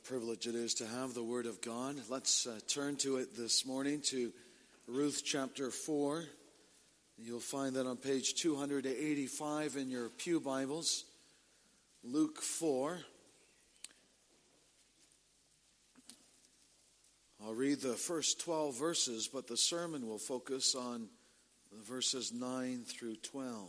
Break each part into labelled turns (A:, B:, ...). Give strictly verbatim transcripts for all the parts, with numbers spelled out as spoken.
A: privilege it is to have the Word of God. Let's uh, turn to it this morning, to Ruth chapter four. You'll find that on page two eighty-five in your pew Bibles. Luke four. I'll read the first twelve verses, but the sermon will focus on the verses nine through twelve.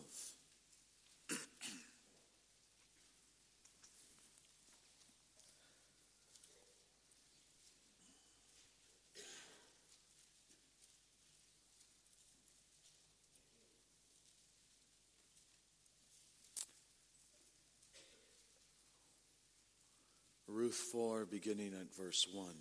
A: Ruth four, beginning at verse one.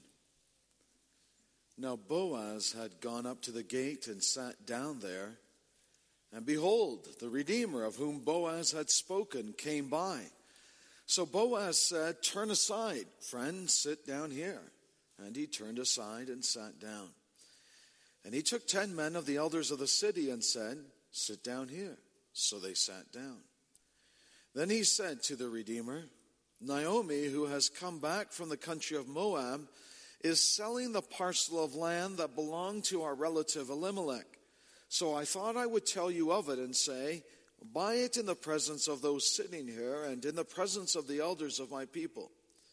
A: Now Boaz had gone up to the gate and sat down there, and behold, the Redeemer of whom Boaz had spoken came by. So Boaz said, "Turn aside, friend, sit down here." And he turned aside and sat down. And he took ten men of the elders of the city and said, "Sit down here." So they sat down. Then he said to the Redeemer, "Naomi, who has come back from the country of Moab, is selling the parcel of land that belonged to our relative Elimelech. So I thought I would tell you of it and say, buy it in the presence of those sitting here and in the presence of the elders of my people.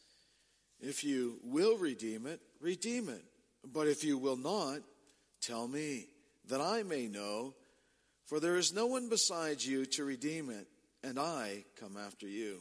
A: If you will redeem it, redeem it. But if you will not, tell me, that I may know, for there is no one besides you to redeem it, and I come after you."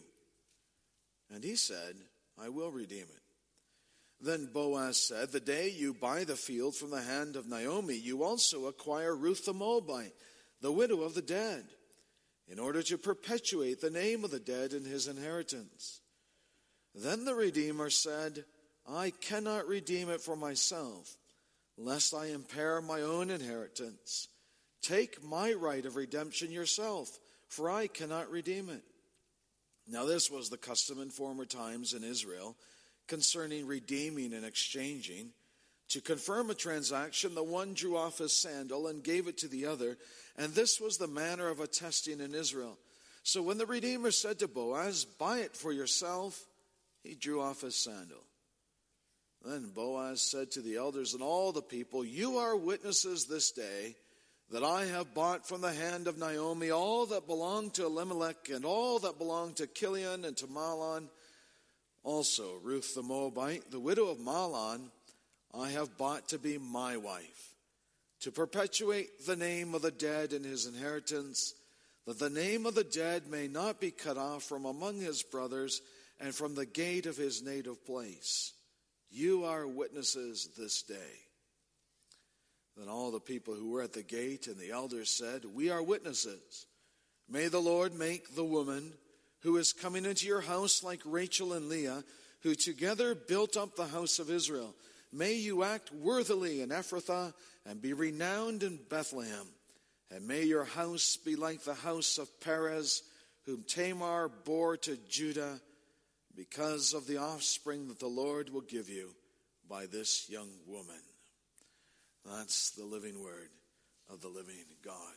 A: And he said, "I will redeem it." Then Boaz said, "The day you buy the field from the hand of Naomi, you also acquire Ruth the Moabite, the widow of the dead, in order to perpetuate the name of the dead in his inheritance." Then the Redeemer said, "I cannot redeem it for myself, lest I impair my own inheritance. Take my right of redemption yourself, for I cannot redeem it." Now this was the custom in former times in Israel concerning redeeming and exchanging. To confirm a transaction, the one drew off his sandal and gave it to the other, and this was the manner of attesting in Israel. So when the Redeemer said to Boaz, "Buy it for yourself," he drew off his sandal. Then Boaz said to the elders and all the people, "You are witnesses this day that I have bought from the hand of Naomi all that belonged to Elimelech and all that belonged to Chilion and to Mahlon. Also Ruth the Moabite, the widow of Mahlon, I have bought to be my wife, to perpetuate the name of the dead in his inheritance, that the name of the dead may not be cut off from among his brothers and from the gate of his native place. You are witnesses this day." Then all the people who were at the gate and the elders said, "We are witnesses. May the Lord make the woman who is coming into your house like Rachel and Leah, who together built up the house of Israel. May you act worthily in Ephrathah and be renowned in Bethlehem. And may your house be like the house of Perez, whom Tamar bore to Judah, because of the offspring that the Lord will give you by this young woman." That's the living word of the living God.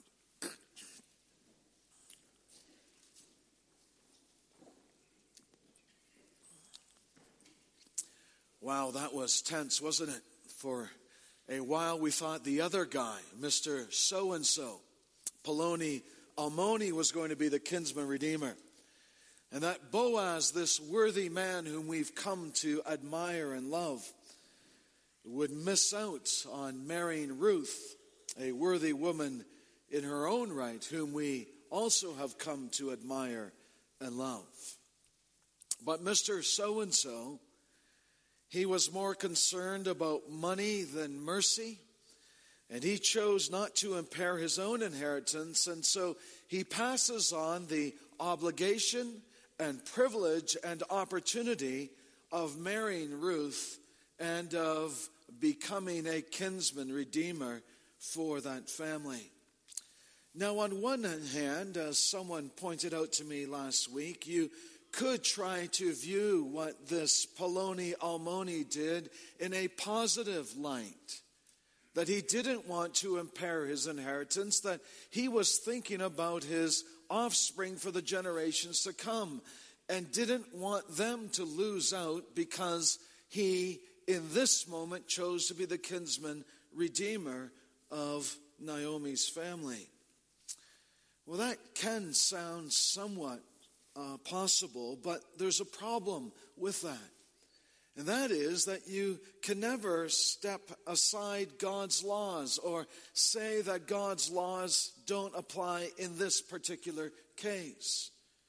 A: Wow, that was tense, wasn't it? For a while we thought the other guy, Mister So-and-so, Poloni Almoni, was going to be the kinsman redeemer. And that Boaz, this worthy man whom we've come to admire and love, would miss out on marrying Ruth, a worthy woman in her own right, whom we also have come to admire and love. But Mister So-and-so, he was more concerned about money than mercy, and he chose not to impair his own inheritance, and so he passes on the obligation and privilege and opportunity of marrying Ruth and of becoming a kinsman redeemer for that family. Now, on one hand, as someone pointed out to me last week, you could try to view what this Poloni Almoni did in a positive light. That he didn't want to impair his inheritance, that he was thinking about his offspring for the generations to come, and didn't want them to lose out because he, in this moment, chose to be the kinsman redeemer of Naomi's family. Well, that can sound somewhat uh, possible, but there's a problem with that. And that is that you can never step aside God's laws or say that God's laws don't apply in this particular case.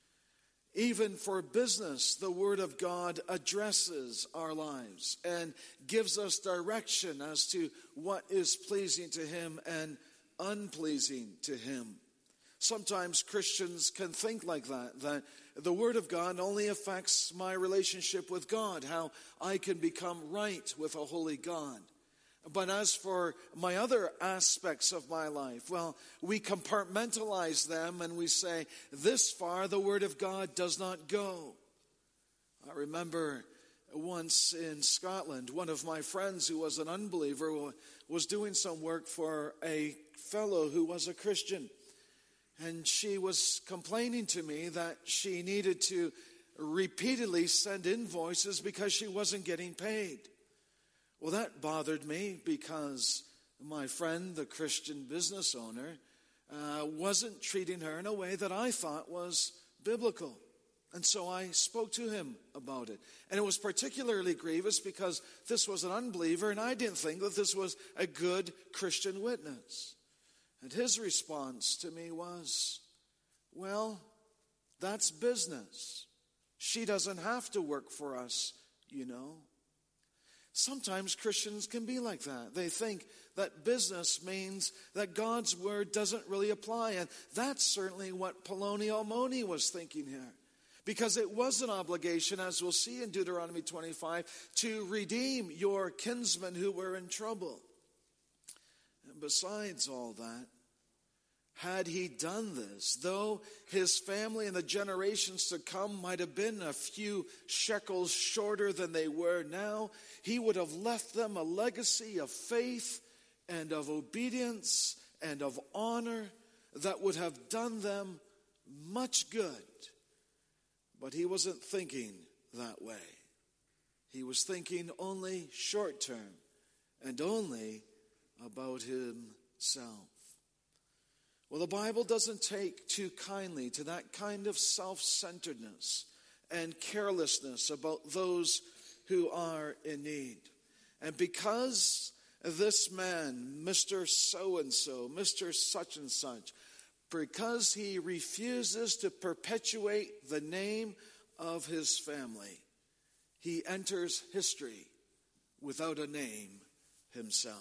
A: Even for business, the Word of God addresses our lives and gives us direction as to what is pleasing to Him and unpleasing to Him. Sometimes Christians can think like that, that the Word of God only affects my relationship with God, how I can become right with a holy God. But as for my other aspects of my life, well, we compartmentalize them and we say, this far the Word of God does not go. I remember once in Scotland, one of my friends who was an unbeliever was doing some work for a fellow who was a Christian. And she was complaining to me that she needed to repeatedly send invoices because she wasn't getting paid. Well, that bothered me because my friend, the Christian business owner, uh, wasn't treating her in a way that I thought was biblical. And so I spoke to him about it. And it was particularly grievous because this was an unbeliever and I didn't think that this was a good Christian witness. And his response to me was, well, that's business. She doesn't have to work for us, you know. Sometimes Christians can be like that. They think that business means that God's word doesn't really apply. And that's certainly what Poloni Almoni was thinking here. Because it was an obligation, as we'll see in Deuteronomy twenty-five, to redeem your kinsmen who were in trouble. And besides all that, had he done this, though his family and the generations to come might have been a few shekels shorter than they were now, he would have left them a legacy of faith and of obedience and of honor that would have done them much good. But he wasn't thinking that way. He was thinking only short term and only about himself. Well, the Bible doesn't take too kindly to that kind of self-centeredness and carelessness about those who are in need. And because this man, Mister So-and-so, Mister Such and Such, because he refuses to perpetuate the name of his family, he enters history without a name himself.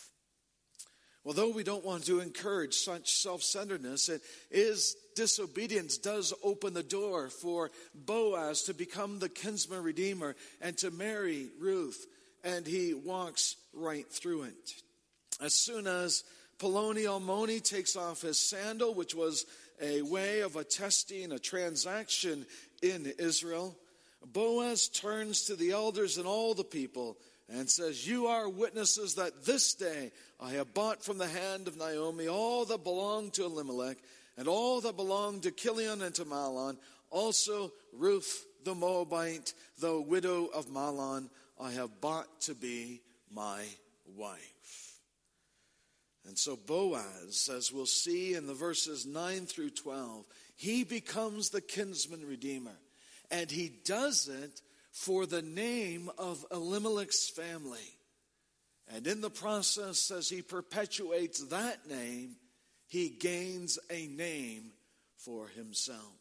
A: Well, though we don't want to encourage such self-centeredness, it is disobedience does open the door for Boaz to become the kinsman redeemer and to marry Ruth, and he walks right through it. As soon as Poloni Almoni takes off his sandal, which was a way of attesting a transaction in Israel, Boaz turns to the elders and all the people and says, you are witnesses that this day I have bought from the hand of Naomi all that belonged to Elimelech and all that belonged to Chilion and to Mahlon, also Ruth the Moabite, the widow of Mahlon, I have bought to be my wife. And so Boaz, as we'll see in the verses nine through twelve, he becomes the kinsman redeemer. And he does it for the name of Elimelech's family. And in the process, as he perpetuates that name, he gains a name for himself.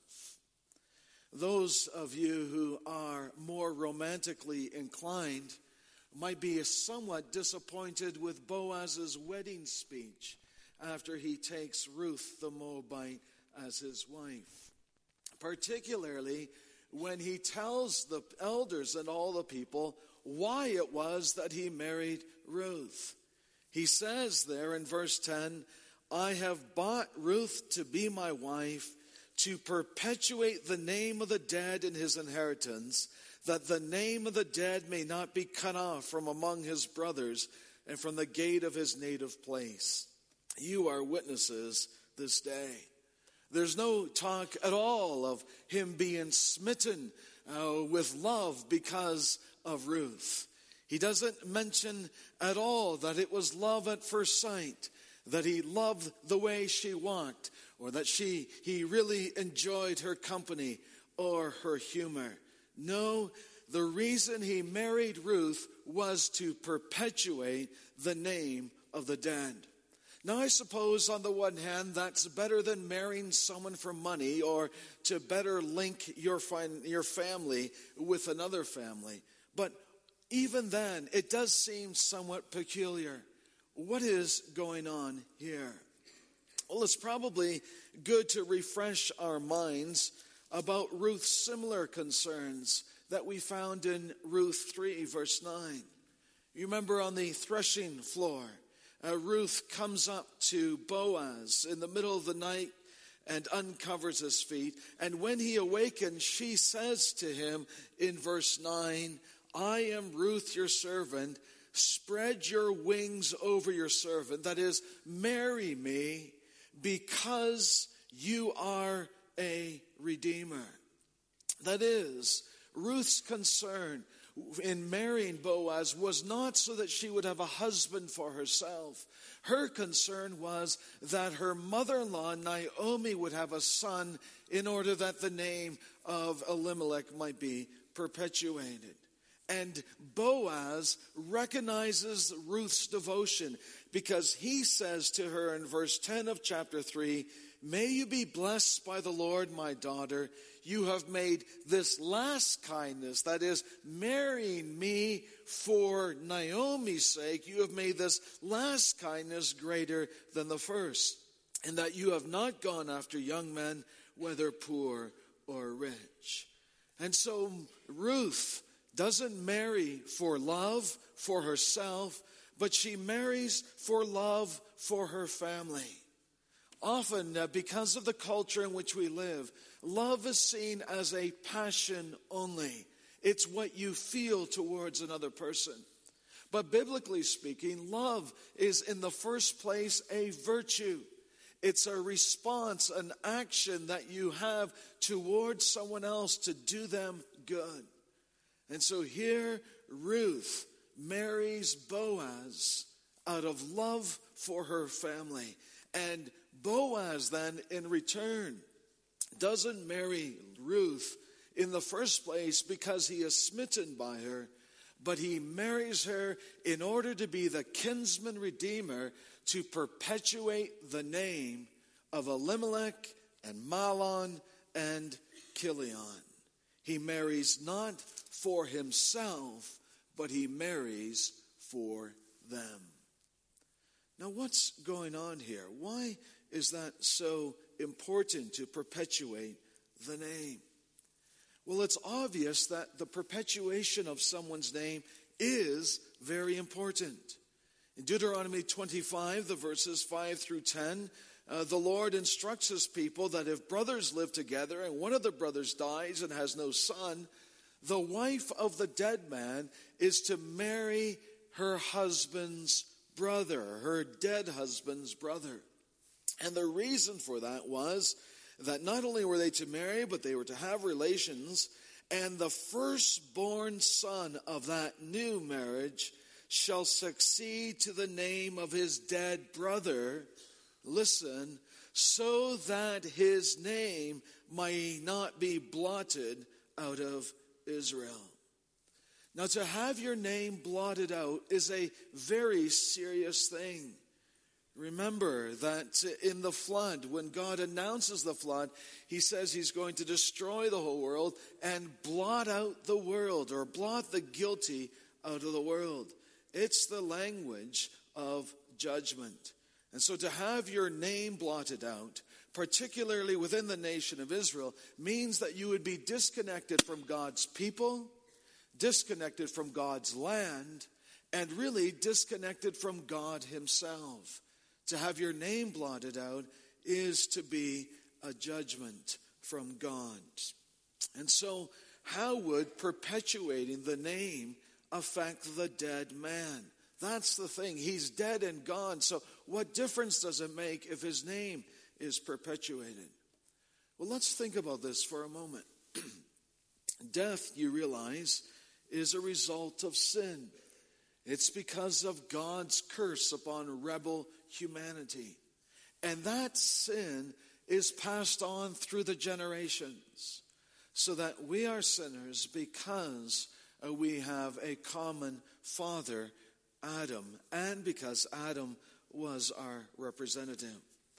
A: Those of you who are more romantically inclined might be somewhat disappointed with Boaz's wedding speech after he takes Ruth the Moabite as his wife. Particularly when he tells the elders and all the people why it was that he married Ruth. He says there in verse ten, I have bought Ruth to be my wife to perpetuate the name of the dead in his inheritance, that the name of the dead may not be cut off from among his brothers and from the gate of his native place. You are witnesses this day. There's no talk at all of him being smitten uh, with love because of Ruth. He doesn't mention at all that it was love at first sight, that he loved the way she walked, or that she he really enjoyed her company or her humor. No, the reason he married Ruth was to perpetuate the name of the dead. Now, I suppose on the one hand, that's better than marrying someone for money or to better link your, fin- your family with another family. But even then, it does seem somewhat peculiar. What is going on here? Well, it's probably good to refresh our minds about Ruth's similar concerns that we found in Ruth three, verse nine. You remember on the threshing floor, uh, Ruth comes up to Boaz in the middle of the night and uncovers his feet. And when he awakens, she says to him in verse nine, I am Ruth, your servant. Spread your wings over your servant. That is, marry me because you are a redeemer. That is, Ruth's concern in marrying Boaz was not so that she would have a husband for herself. Her concern was that her mother-in-law, Naomi, would have a son in order that the name of Elimelech might be perpetuated. And Boaz recognizes Ruth's devotion because he says to her in verse ten of chapter three, may you be blessed by the Lord, my daughter. You have made this last kindness, that is, marrying me for Naomi's sake, you have made this last kindness greater than the first, and that you have not gone after young men, whether poor or rich. And so Ruth doesn't marry for love for herself, but she marries for love for her family. Often, uh, because of the culture in which we live, love is seen as a passion only. It's what you feel towards another person. But biblically speaking, love is in the first place a virtue. It's a response, an action that you have towards someone else to do them good. And so here, Ruth marries Boaz out of love for her family. And Boaz then, in return, doesn't marry Ruth in the first place because he is smitten by her, but he marries her in order to be the kinsman redeemer to perpetuate the name of Elimelech and Mahlon and Chilion. He marries not for himself, but he marries for them. Now, what's going on here? Why is that so important to perpetuate the name? Well, it's obvious that the perpetuation of someone's name is very important. In Deuteronomy twenty-five, the verses five through ten, uh, the Lord instructs his people that if brothers live together and one of the brothers dies and has no son, the wife of the dead man is to marry her husband's brother, her dead husband's brother. And the reason for that was that not only were they to marry, but they were to have relations, and the firstborn son of that new marriage shall succeed to the name of his dead brother, listen, so that his name might not be blotted out of Israel. Now, to have your name blotted out is a very serious thing. Remember that in the flood, when God announces the flood, he says he's going to destroy the whole world and blot out the world, or blot the guilty out of the world. It's the language of judgment. And so to have your name blotted out, particularly within the nation of Israel, means that you would be disconnected from God's people, disconnected from God's land, and really disconnected from God himself. To have your name blotted out is to be a judgment from God. And so, how would perpetuating the name affect the dead man? That's the thing. He's dead and gone. So what difference does it make if his name is perpetuated? Well, let's think about this for a moment. Death, you realize, is a result of sin. It's because of God's curse upon rebel humanity. And that sin is passed on through the generations, so that we are sinners because uh, we have a common father, Adam, and because Adam was our representative.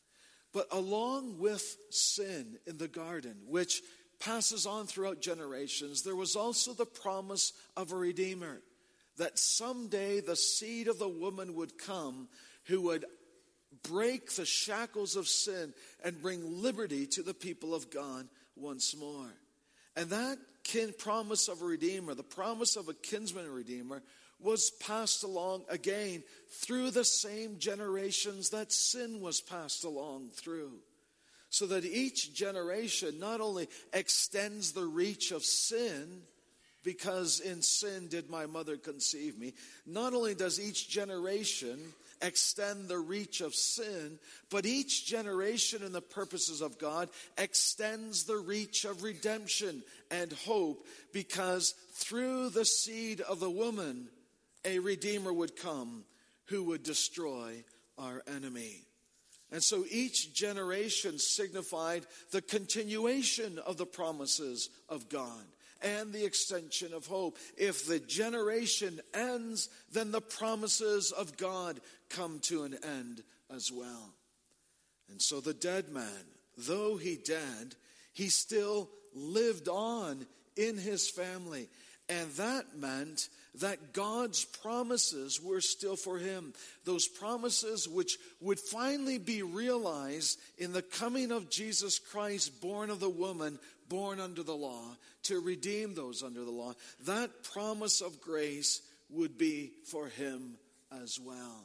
A: But along with sin in the garden, which passes on throughout generations, there was also the promise of a Redeemer, that someday the seed of the woman would come who would break the shackles of sin and bring liberty to the people of God once more. And that kin promise of a Redeemer, the promise of a kinsman Redeemer, was passed along again through the same generations that sin was passed along through. So that each generation not only extends the reach of sin, because in sin did my mother conceive me, not only does each generation extend the reach of sin, but each generation in the purposes of God extends the reach of redemption and hope, because through the seed of the woman, a Redeemer would come who would destroy our enemy. And so each generation signified the continuation of the promises of God and the extension of hope. If the generation ends, then the promises of God come to an end as well. And so the dead man, though he dead, he still lived on in his family. And that meant that God's promises were still for him. Those promises which would finally be realized in the coming of Jesus Christ, born of the woman, born under the law, to redeem those under the law. That promise of grace would be for him as well.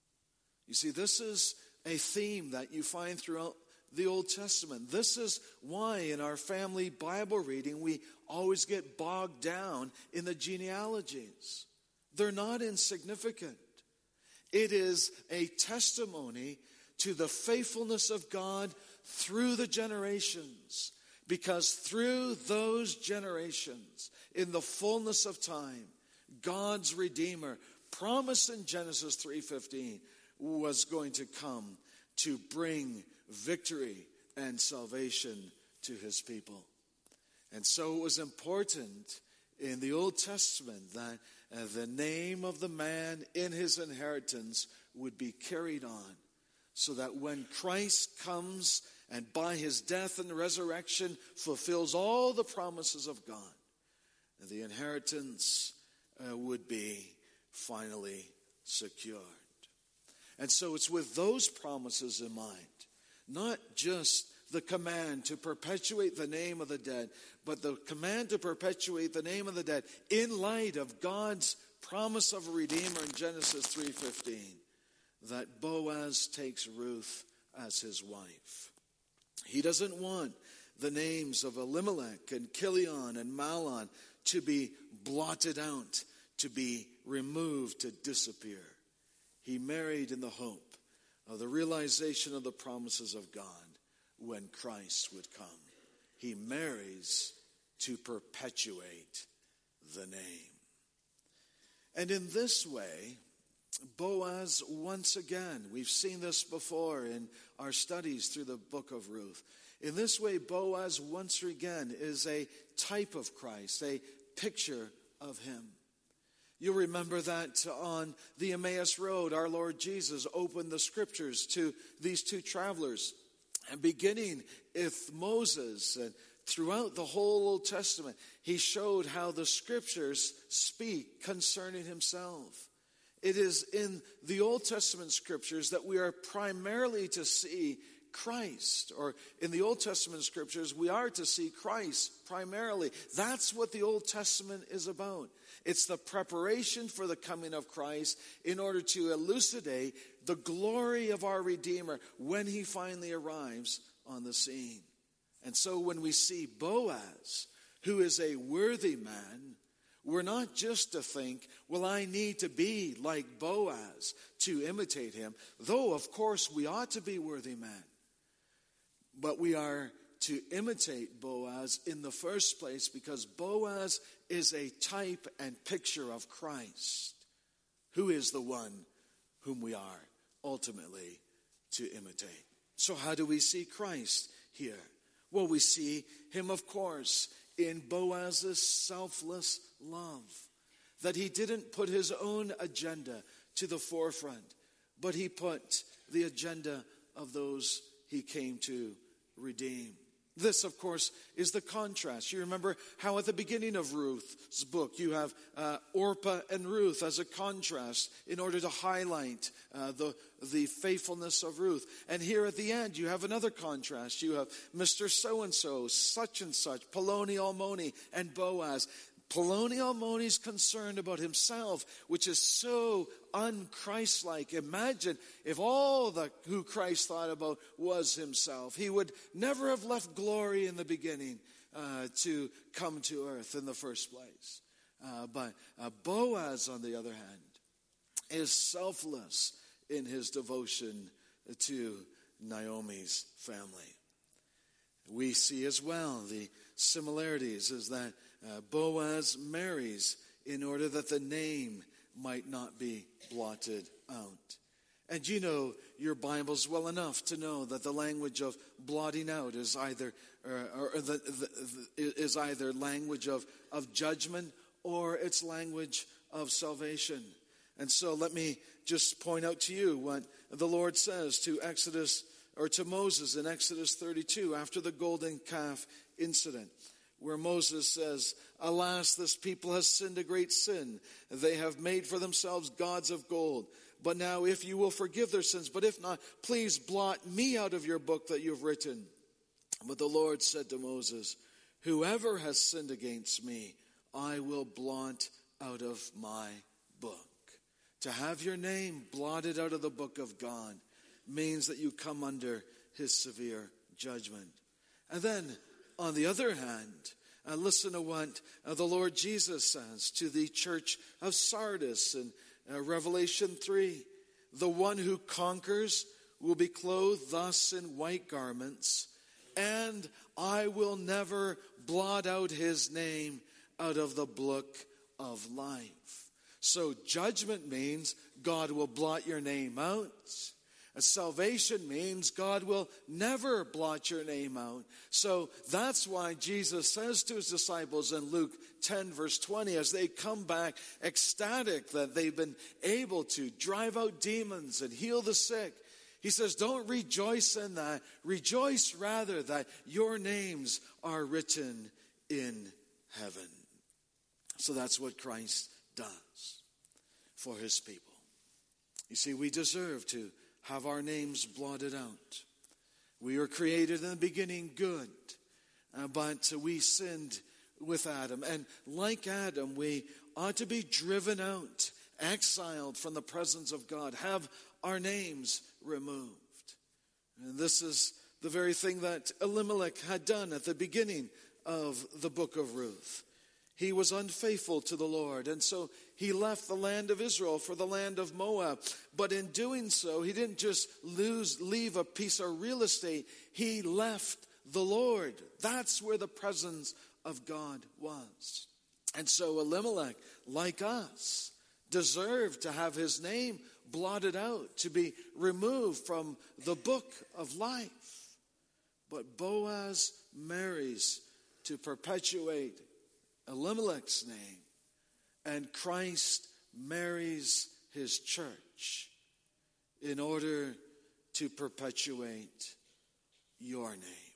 A: You see, this is a theme that you find throughout the Old Testament. This is why in our family Bible reading we always get bogged down in the genealogies. They're not insignificant. It is a testimony to the faithfulness of God through the generations, because through those generations, in the fullness of time, God's Redeemer, promised in Genesis three fifteen, was going to come to bring victory and salvation to his people. And so it was important in the Old Testament that uh, the name of the man in his inheritance would be carried on, so that when Christ comes and by his death and resurrection fulfills all the promises of God, the inheritance uh, would be finally secured. And so it's with those promises in mind, not just the command to perpetuate the name of the dead, but the command to perpetuate the name of the dead in light of God's promise of a Redeemer in Genesis three fifteen, that Boaz takes Ruth as his wife. He doesn't want the names of Elimelech and Chilion and Mahlon to be blotted out, to be removed, to disappear. He married in the hope of the realization of the promises of God when Christ would come. He marries to perpetuate the name. And in this way, Boaz, once again, we've seen this before in our studies through the book of Ruth. In this way, Boaz, once again, is a type of Christ, a picture of him. You'll remember that on the Emmaus Road, our Lord Jesus opened the scriptures to these two travelers. And beginning with Moses and throughout the whole Old Testament, he showed how the scriptures speak concerning himself. It is in the Old Testament scriptures that we are primarily to see Christ, or in the Old Testament scriptures, we are to see Christ primarily. That's what the Old Testament is about. It's the preparation for the coming of Christ in order to elucidate the glory of our Redeemer when he finally arrives on the scene. And so when we see Boaz, who is a worthy man, we're not just to think, well, I need to be like Boaz to imitate him, though of course we ought to be worthy men. But we are to imitate Boaz in the first place because Boaz is a type and picture of Christ. who is the one whom we are ultimately to imitate. So how do we see Christ here? Well, we see him, of course, in Boaz's selfless love. That he didn't put his own agenda to the forefront, but he put the agenda of those he came to redeem. This, of course, is the contrast. You remember how at the beginning of Ruth's book, you have uh, Orpah and Ruth as a contrast in order to highlight uh, the, the faithfulness of Ruth. And here at the end, you have another contrast. You have Mister So-and-so, such and such, Poloni Almoni, and Boaz. Poloni Almoni's concerned about himself, which is so un-Christ-like. Imagine if all that who Christ thought about was himself. He would never have left glory in the beginning uh, to come to earth in the first place. Uh, but uh, Boaz, on the other hand, is selfless in his devotion to Naomi's family. We see as well the similarities is that uh, Boaz marries in order that the name might not be blotted out. And you know your Bibles well enough to know that the language of blotting out is either or, or the, the, the, is either language of, of judgment or it's language of salvation. And so let me just point out to you what the Lord says to Exodus or to Moses in Exodus thirty-two after the golden calf incident, where Moses says, "Alas, this people has sinned a great sin. They have made for themselves gods of gold. But now if you will forgive their sins, but if not, please blot me out of your book that you've written." But the Lord said to Moses, "Whoever has sinned against me, I will blot out of my book." To have your name blotted out of the book of God means that you come under his severe judgment. And then, on the other hand, uh, listen to what uh, the Lord Jesus says to the church of Sardis in uh, Revelation three. "The one who conquers will be clothed thus in white garments, and I will never blot out his name out of the book of life." So judgment means God will blot your name out. Salvation means God will never blot your name out. So that's why Jesus says to his disciples in Luke ten verse twenty, as they come back ecstatic that they've been able to drive out demons and heal the sick, he says, don't rejoice in that. Rejoice rather that your names are written in heaven. So that's what Christ does for his people. You see, we deserve to have our names blotted out. We were created in the beginning good, uh, but we sinned with Adam. And like Adam, we ought to be driven out, exiled from the presence of God, have our names removed. And this is the very thing that Elimelech had done at the beginning of the book of Ruth. He was unfaithful to the Lord, and so he left the land of Israel for the land of Moab. But in doing so, he didn't just lose, leave a piece of real estate. He left the Lord. That's where the presence of God was. And so Elimelech, like us, deserved to have his name blotted out, to be removed from the book of life. But Boaz marries to perpetuate Elimelech's name, and Christ marries his church in order to perpetuate your name.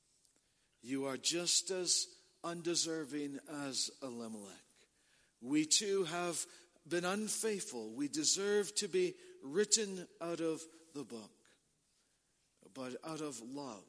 A: You are just as undeserving as Elimelech. We too have been unfaithful. We deserve to be written out of the book. But out of love,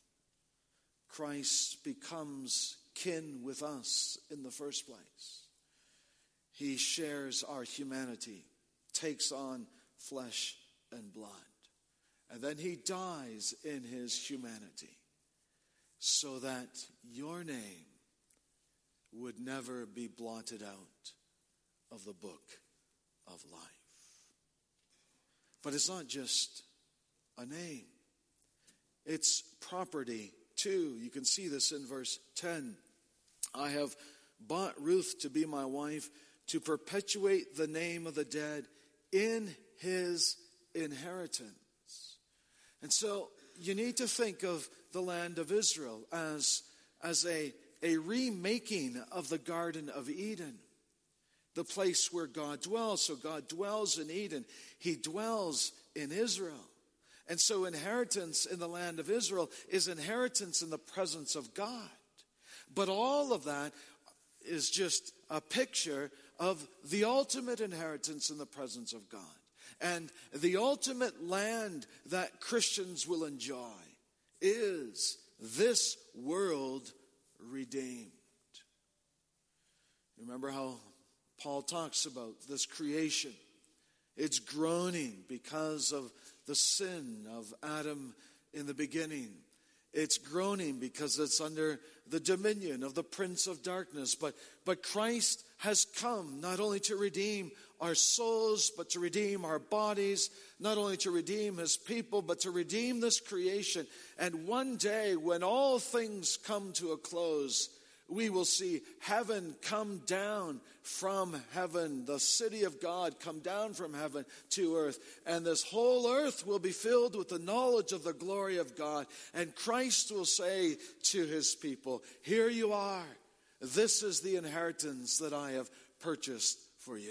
A: Christ becomes kin with us in the first place. He shares our humanity, takes on flesh and blood. And then he dies in his humanity so that your name would never be blotted out of the book of life. But it's not just a name. It's property too. You can see this in verse ten. "I have bought Ruth to be my wife to perpetuate the name of the dead in his inheritance. And so you need to think of the land of Israel as, as a, a remaking of the Garden of Eden, the place where God dwells. So God dwells in Eden. He dwells in Israel. And so inheritance in the land of Israel is inheritance in the presence of God. But all of that is just a picture of the ultimate inheritance in the presence of God. And the ultimate land that Christians will enjoy is this world redeemed. Remember how Paul talks about this creation. It's groaning because of the sin of Adam in the beginning. It's groaning because it's under the dominion of the prince of darkness. But, but Christ has come not only to redeem our souls, but to redeem our bodies, not only to redeem his people, but to redeem this creation. And one day when all things come to a close, we will see heaven come down from heaven, the city of God come down from heaven to earth. And this whole earth will be filled with the knowledge of the glory of God. And Christ will say to his people, here you are. This is the inheritance that I have purchased for you.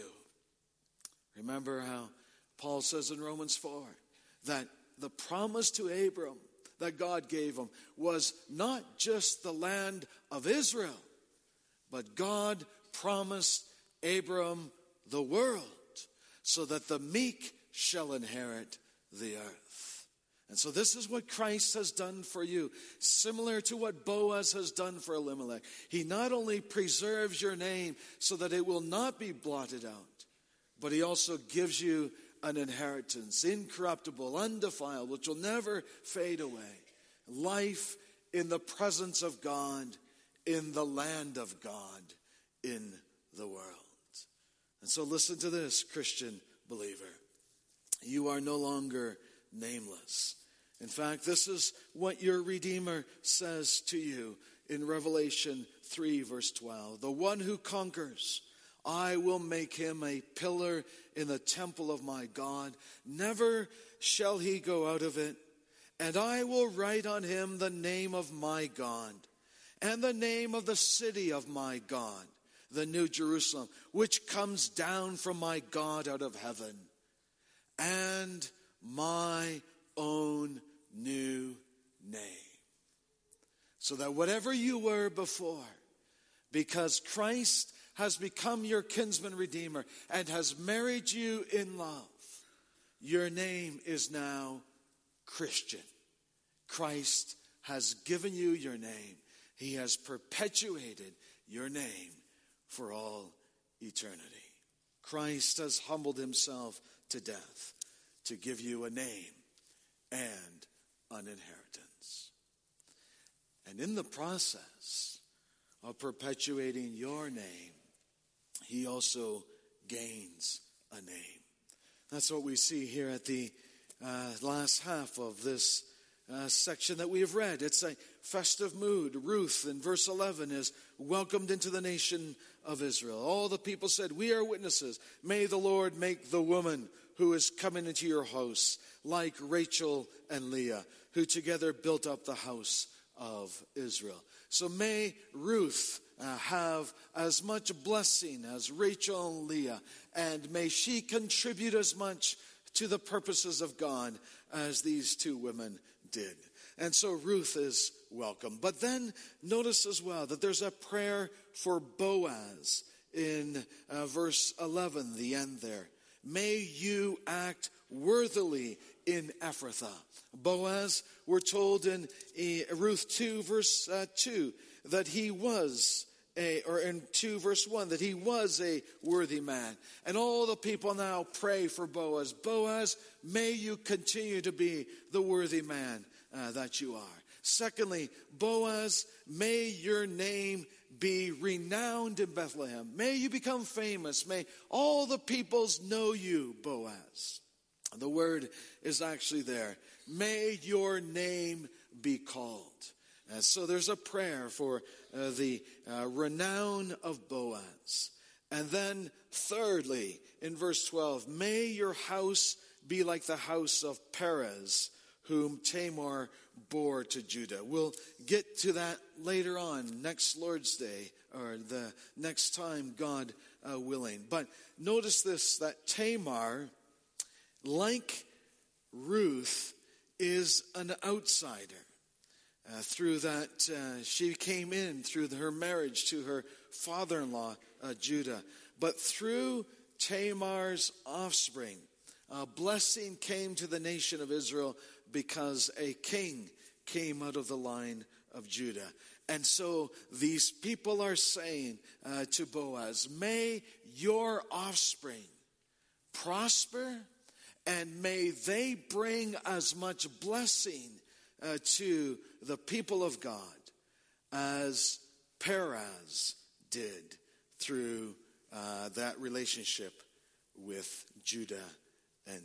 A: Remember how Paul says in Romans four that the promise to Abram that God gave him was not just the land of Israel, but God promised Abram the world, so that the meek shall inherit the earth. And so this is what Christ has done for you, similar to what Boaz has done for Elimelech. He not only preserves your name so that it will not be blotted out, but he also gives you an inheritance, incorruptible, undefiled, which will never fade away. Life in the presence of God, in the land of God, in the world. And so listen to this, Christian believer. You are no longer nameless. In fact, this is what your Redeemer says to you in Revelation three, verse twelve. The one who conquers, I will make him a pillar in the temple of my God. Never shall he go out of it. And I will write on him the name of my God and the name of the city of my God, the New Jerusalem, which comes down from my God out of heaven, and my own new name. So that whatever you were before, because Christ has become your kinsman redeemer and has married you in love, your name is now Christian. Christ has given you your name. He has perpetuated your name for all eternity. Christ has humbled himself to death to give you a name and an inheritance. And in the process of perpetuating your name, he also gains a name. That's what we see here at the uh, last half of this uh, section that we have read. It's a festive mood. Ruth in verse eleven is welcomed into the nation of Israel. All the people said, we are witnesses. May the Lord make the woman who is coming into your house like Rachel and Leah, who together built up the house of Israel. So may Ruth uh, have as much blessing as Rachel and Leah, and may she contribute as much to the purposes of God as these two women did. And so Ruth is welcome. But then notice as well that there's a prayer for Boaz in uh, verse eleven, the end there. May you act worthily in Ephrathah. Boaz, we're told in uh, Ruth two, verse uh, two, that he was a, or in two, verse one, that he was a worthy man. And all the people now pray for Boaz. Boaz, may you continue to be the worthy man uh, that you are. Secondly, Boaz, may your name be renowned in Bethlehem. May you become famous. May all the peoples know you, Boaz. The word is actually there. May your name be called. And so there's a prayer for uh, the uh, renown of Boaz. And then thirdly, in verse twelve, may your house be like the house of Perez, whom Tamar bore to Judah. We'll get to that later on, next Lord's Day, or the next time, God uh, willing. But notice this, that Tamar, like Ruth, is an outsider. Uh, through that, uh, she came in through her marriage to her father-in-law, uh, Judah. But through Tamar's offspring, a blessing came to the nation of Israel because a king came out of the line of Judah. And so these people are saying uh, to Boaz, may your offspring prosper, and may they bring as much blessing uh, to the people of God as Perez did through uh, that relationship with Judah and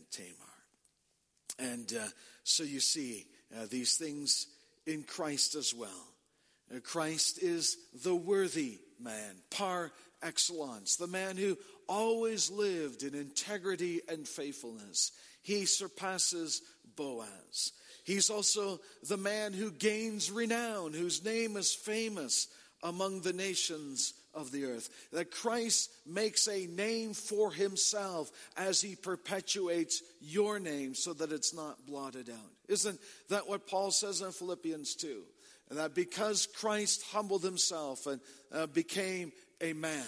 A: Tamar. And uh, so you see uh, these things in Christ as well. Uh, Christ is the worthy man, par excellence, the man who always lived in integrity and faithfulness. He surpasses Boaz. He's also the man who gains renown, whose name is famous among the nations of the earth. That Christ makes a name for himself as he perpetuates your name so that it's not blotted out. Isn't that what Paul says in Philippians two? And that because Christ humbled himself and uh, became a man,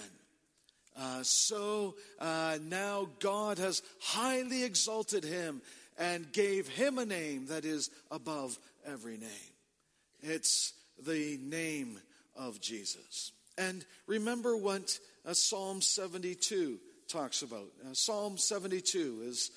A: uh, so uh, now God has highly exalted him and gave him a name that is above every name. It's the name of Jesus. And remember what uh, Psalm seventy-two talks about. Uh, Psalm seventy-two is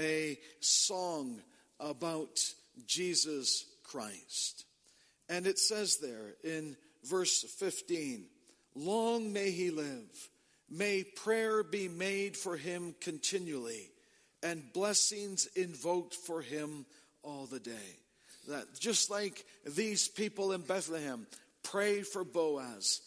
A: a song about Jesus Christ. And it says there in verse fifteen, long may he live. May prayer be made for him continually, and blessings invoked for him all the day. That just like these people in Bethlehem pray for Boaz,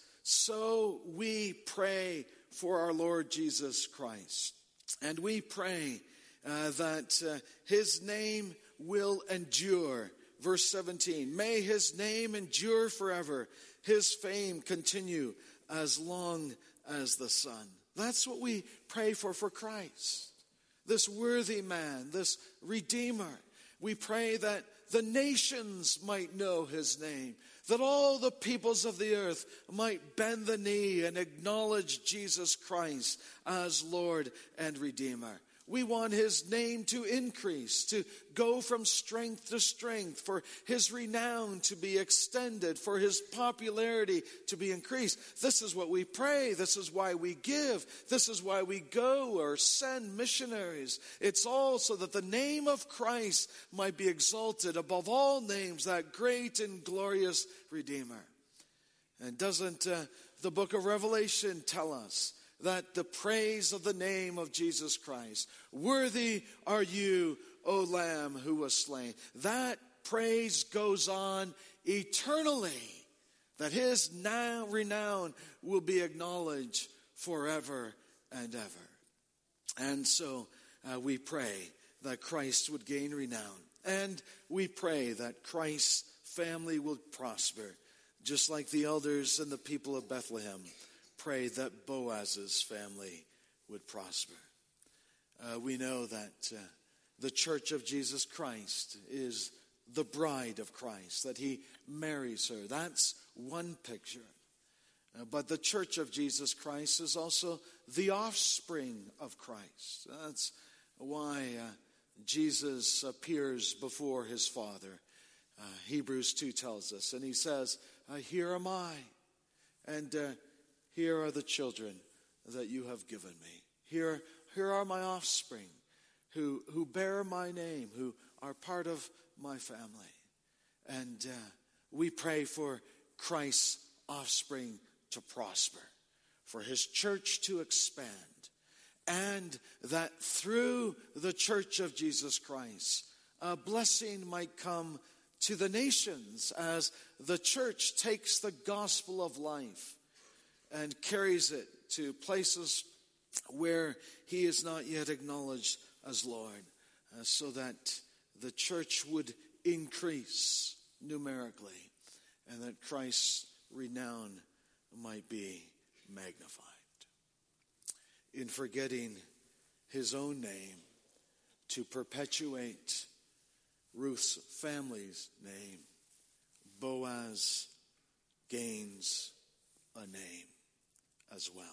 A: so we pray for our Lord Jesus Christ. And we pray uh, that uh, his name will endure. Verse seventeen, may his name endure forever, his fame continue as long as the sun. That's what we pray for for Christ. This worthy man, this Redeemer. We pray that the nations might know his name, that all the peoples of the earth might bend the knee and acknowledge Jesus Christ as Lord and Redeemer. We want his name to increase, to go from strength to strength, for his renown to be extended, for his popularity to be increased. This is what we pray. This is why we give. This is why we go or send missionaries. It's all so that the name of Christ might be exalted above all names, that great and glorious Redeemer. And doesn't uh, the book of Revelation tell us that the praise of the name of Jesus Christ, worthy are you, O Lamb who was slain. That praise goes on eternally, that his now renown will be acknowledged forever and ever. And so uh, we pray that Christ would gain renown. And we pray that Christ's family will prosper, just like the elders and the people of Bethlehem pray that Boaz's family would prosper. Uh, we know that uh, the church of Jesus Christ is the bride of Christ, that he marries her. That's one picture. Uh, but the church of Jesus Christ is also the offspring of Christ. That's why uh, Jesus appears before his Father. Uh, Hebrews two tells us, and he says, uh, here am I, and uh, here are the children that you have given me. Here, here are my offspring who, who bear my name, who are part of my family. And uh, we pray for Christ's offspring to prosper, for his church to expand, and that through the church of Jesus Christ, a blessing might come to the nations as the church takes the gospel of life and carries it to places where he is not yet acknowledged as Lord, uh, so that the church would increase numerically and that Christ's renown might be magnified. In forgetting his own name to perpetuate Ruth's family's name, Boaz gains a name as well.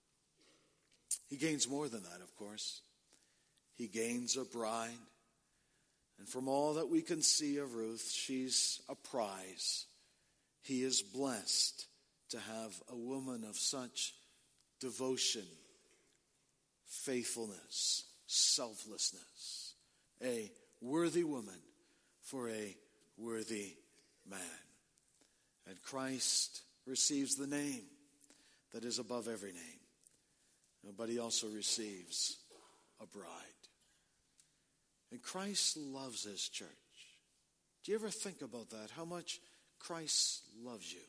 A: He gains more than that, of course. He gains a bride. And from all that we can see of Ruth, she's a prize. He is blessed to have a woman of such devotion, faithfulness, selflessness. A worthy woman for a worthy man. And Christ receives the name that is above every name. But he also receives a bride. And Christ loves his church. Do you ever think about that? How much Christ loves you?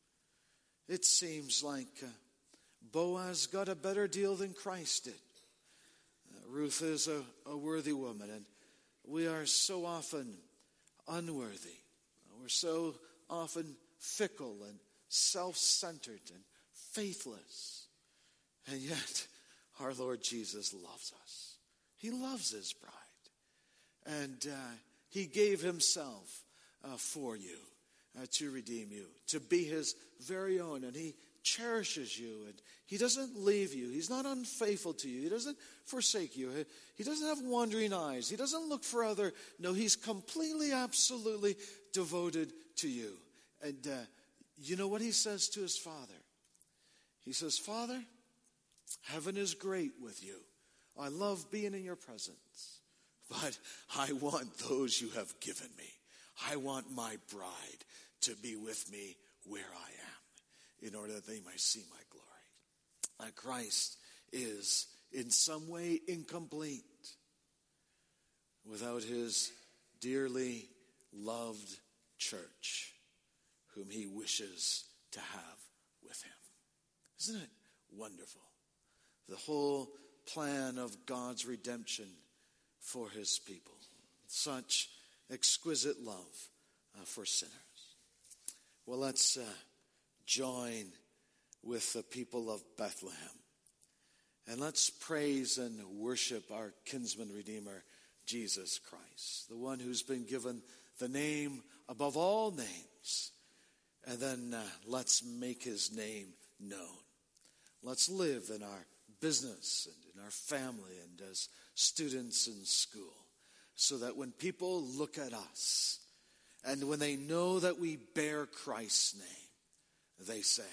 A: It seems like uh, Boaz got a better deal than Christ did. Uh, Ruth is a, a worthy woman, and we are so often unworthy. We're so often fickle and self-centered and faithless. And yet, our Lord Jesus loves us. He loves his bride. And uh, he gave himself uh, for you, uh, to redeem you, to be his very own. And he cherishes you, and he doesn't leave you. He's not unfaithful to you. He doesn't forsake you. He doesn't have wandering eyes. He doesn't look for other. No, he's completely, absolutely devoted to you. And uh, you know what he says to his Father? He says, Father, heaven is great with you. I love being in your presence. But I want those you have given me. I want my bride to be with me where I am, in order that they might see my glory. Uh, Christ is in some way incomplete without his dearly loved church, whom he wishes to have with him. Isn't it wonderful? The whole plan of God's redemption for his people. Such exquisite love uh, for sinners. Well, let's uh, join with the people of Bethlehem. And let's praise and worship our kinsman redeemer, Jesus Christ, the one who's been given the name above all names. And then uh, let's make his name known. Let's live in our business and in our family and as students in school, so that when people look at us and when they know that we bear Christ's name, they say,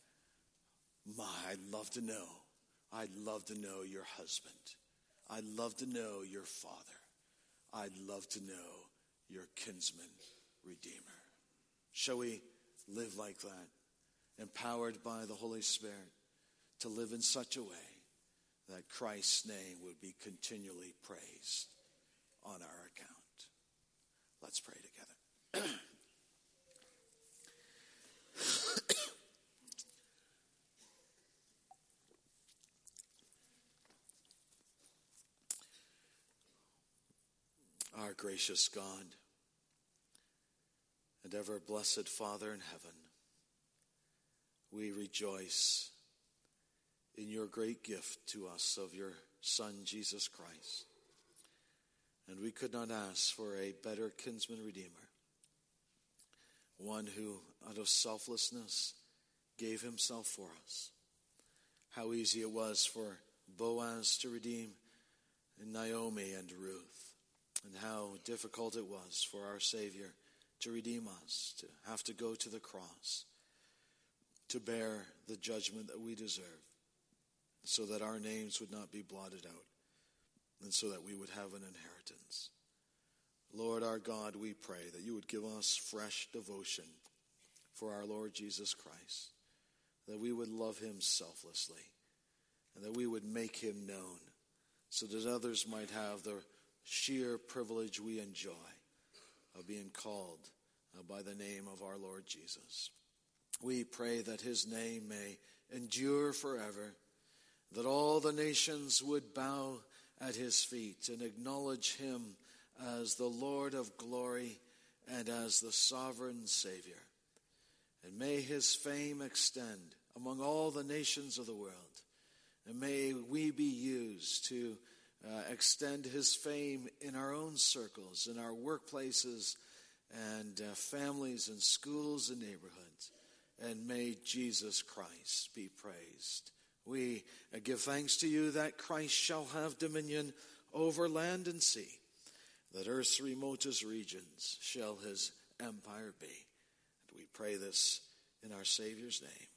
A: my, I'd love to know. I'd love to know your husband. I'd love to know your father. I'd love to know your kinsman redeemer. Shall we live like that, empowered by the Holy Spirit to live in such a way that Christ's name would be continually praised on our account? Let's pray together. Our gracious God and ever blessed Father in heaven, we rejoice in your great gift to us of your Son, Jesus Christ. And we could not ask for a better kinsman redeemer, one who, out of selflessness, gave himself for us. How easy it was for Boaz to redeem Naomi and Ruth, and how difficult it was for our Savior to redeem us, to have to go to the cross, to bear the judgment that we deserve, so that our names would not be blotted out, and so that we would have an inheritance. Lord our God, we pray that you would give us fresh devotion for our Lord Jesus Christ, that we would love him selflessly, and that we would make him known, so that others might have the sheer privilege we enjoy of being called by the name of our Lord Jesus. We pray that his name may endure forever, that all the nations would bow at his feet and acknowledge him as the Lord of glory and as the sovereign Savior. And may his fame extend among all the nations of the world. And may we be used to uh, extend his fame in our own circles, in our workplaces and uh, families and schools and neighborhoods. And may Jesus Christ be praised. We uh, give thanks to you that Christ shall have dominion over land and sea, that earth's remotest regions shall his empire be. And we pray this in our Savior's name.